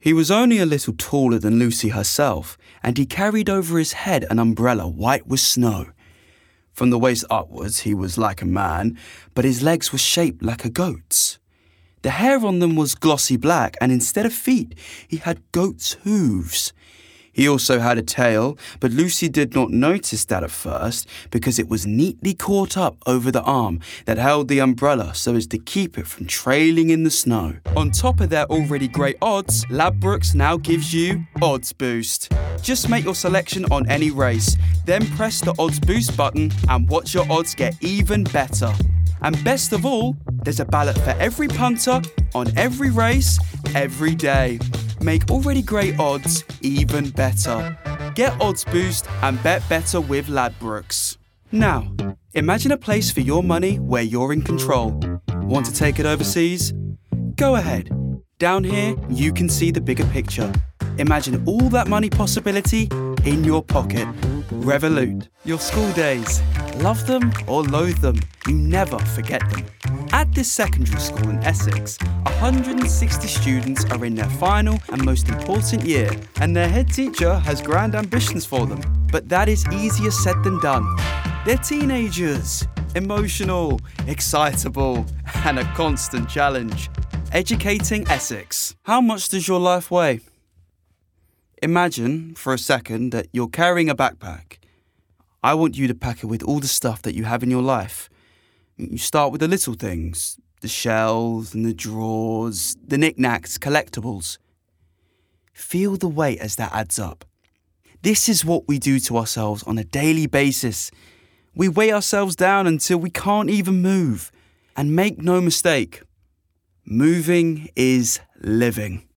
He was only a little taller than Lucy herself, and he carried over his head an umbrella white with snow. From the waist upwards, he was like a man, but his legs were shaped like a goat's. The hair on them was glossy black, and instead of feet, he had goat's hooves. He also had a tail, but Lucy did not notice that at first because it was neatly caught up over the arm that held the umbrella so as to keep it from trailing in the snow. On top of their already great odds, Ladbrokes now gives you Odds Boost. Just make your selection on any race, then press the Odds Boost button and watch your odds get even better. And best of all, there's a ballot for every punter on every race, every day. Make already great odds even better. Get Odds Boost and bet better with Ladbrokes. Now, imagine a place for your money where you're in control. Want to take it overseas? Go ahead. Down here, you can see the bigger picture. Imagine all that money possibility in your pocket. Revolut. Your school days. Love them or loathe them, you never forget them. At this secondary school in Essex, 160 students are in their final and most important year, and their head teacher has grand ambitions for them. But that is easier said than done. They're teenagers, emotional, excitable, and a constant challenge. Educating Essex. How much does your life weigh? Imagine, for a second, that you're carrying a backpack. I want you to pack it with all the stuff that you have in your life. You start with the little things, the shelves and the drawers, the knickknacks, collectibles. Feel the weight as that adds up. This is what we do to ourselves on a daily basis. We weigh ourselves down until we can't even move. And make no mistake, moving is living.